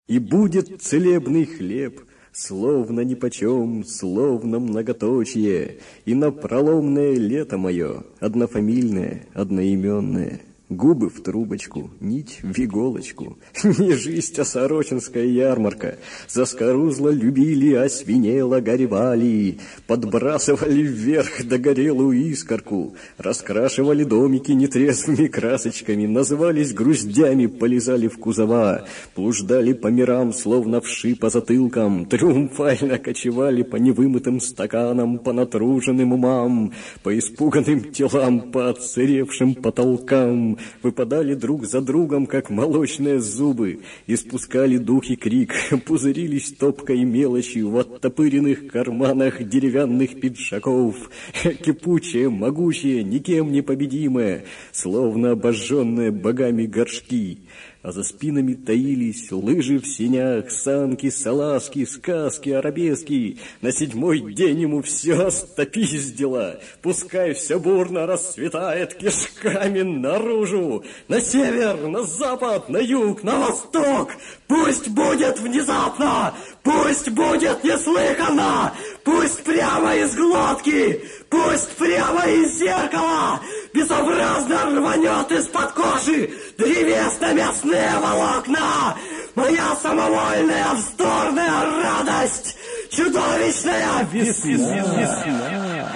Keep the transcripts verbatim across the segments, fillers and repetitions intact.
И будет целебный хлеб, словно нипочем, словно многоточие, и напроломное лето мое, однофамильное, одноименное. Губы в трубочку, нить в иголочку. Не жизнь, а сорочинская ярмарка. Заскорузло любили, освинело горевали. Подбрасывали вверх догорелую искорку. Раскрашивали домики нетрезвыми красочками. Назывались груздями, полезали в кузова. Блуждали по мирам, словно вши по затылкам. Триумфально кочевали по невымытым стаканам, по натруженным умам, по испуганным телам, по отсыревшим потолкам. Выпадали друг за другом, как молочные зубы, испускали дух и крик, пузырились топкой мелочью в оттопыренных карманах деревянных пиджаков, кипучие, могучие, никем не победимые, словно обожженные богами горшки. А за спинами таились лыжи в сенях, санки, салазки, сказки, арабески. На седьмой день ему все стопиздило. Пускай все бурно расцветает кишками наружу. На север, на запад, на юг, на восток. Пусть будет внезапно, пусть будет неслыханно, пусть прямо из глотки, пусть прямо из зеркала безобразно рванет из-под кожи древесно-мясные волокна. Моя самовольная вздорная радость, чудовищная весна.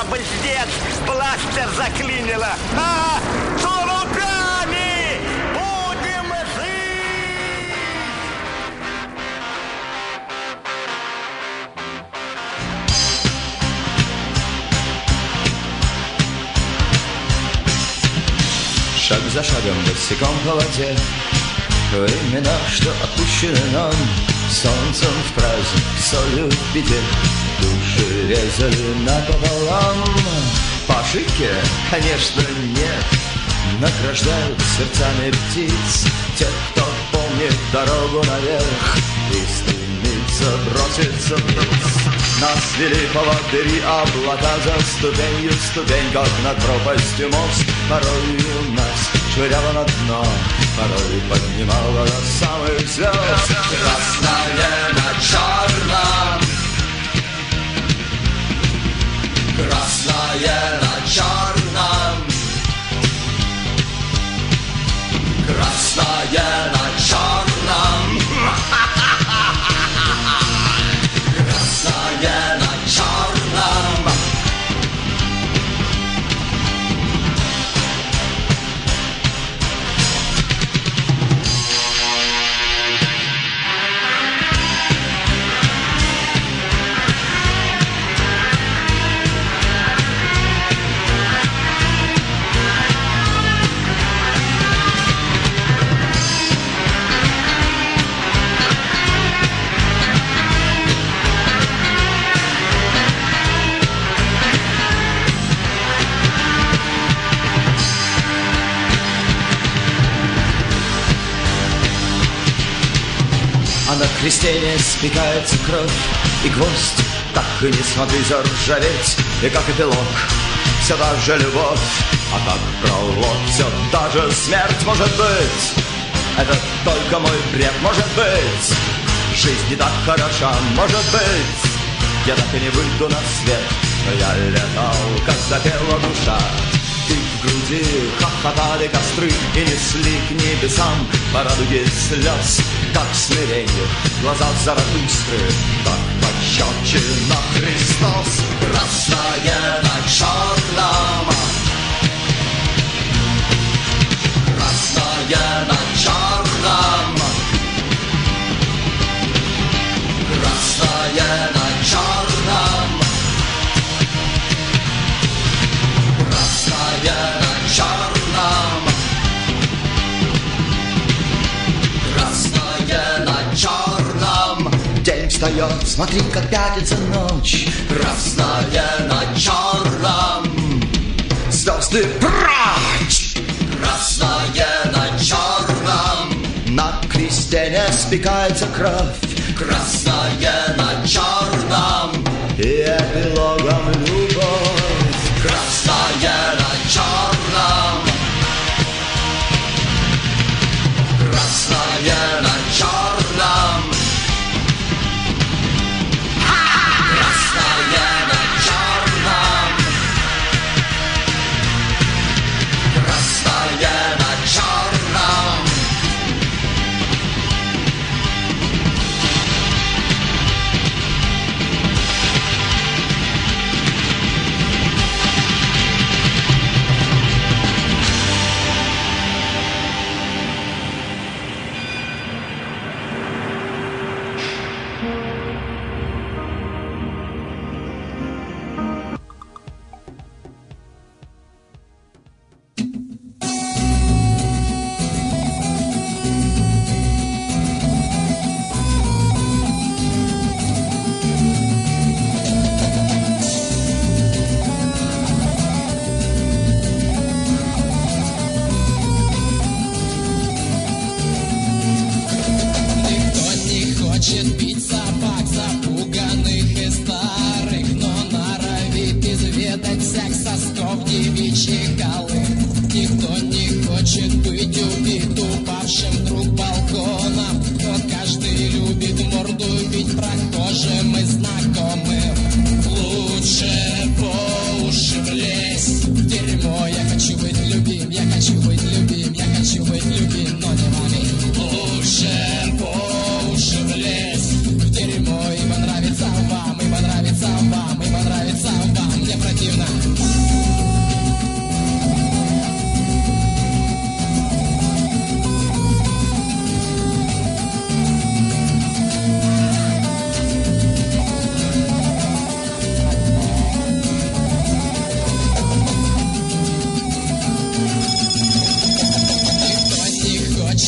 Пиздец! Бластер заклинило! А! Тулупами! Будем жить! Шаг за шагом босиком по воде, времена, что отпущены нам солнцем в праздник, солью в беде. Души резали напополам. По ошибке, конечно, нет. Награждают сердцами птиц тех, кто помнит дорогу наверх и стремится броситься вниз. Нас вели поводыри облака за ступенью ступень, как над пропастью мост. Порой нас швыряло на дно, порой поднимало до самых звезд. Красное на черном, красное на черном, красное на черном, красное на черном. А на кресте не спекается кровь, и гвоздь так и не смогли заржаветь. И как эпилог все та же любовь, а как пролог все та же смерть. Может быть, это только мой бред, может быть, жизнь не так хороша, может быть, я так и не выйду на свет. Но я летал, когда пела душа, и в груди хохотали костры и несли к небесам по радуге слез. Как смиренье в глазах Заратустры, так пощечина Христос. Красное на черном, красное на черном, красное на черном, красное на черном, красное на черном. День встает, смотри, как пятится ночь. Красное на черном, звезды прочь. Красное на черном, на кресте не спекается кровь. Красное на черном, и эпилогом любовь. Красное на черном, красное на черном, красное на черном, красное на черном. Ибо нравится вам, ибо нравится вам, ибо нравится вам. Мне противно.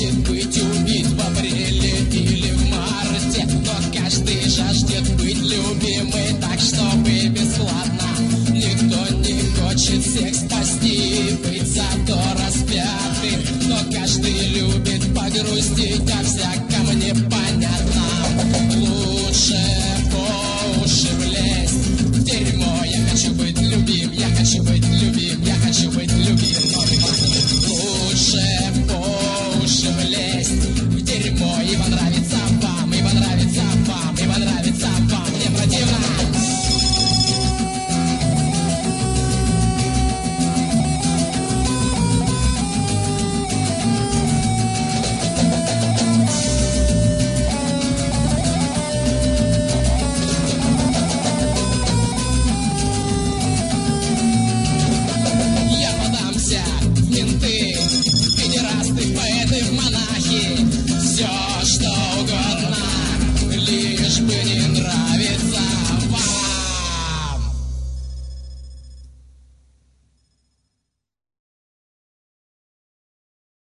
хочет быть убит в апреле или в марте, но каждый жаждет быть любимый так, чтобы бесплатно. Никто не хочет всех спасти, быть зато распятым, но каждый любит погрустить, а всяком непонятно. Лучше по уши влезть в дерьмо. Я хочу быть любим, я хочу быть любим, я хочу быть любим. Лучше по уши влезть в дерьмо. И понравится вам, и понравится вам, и понравится вам. Мне противно. Все, что угодно, лишь бы не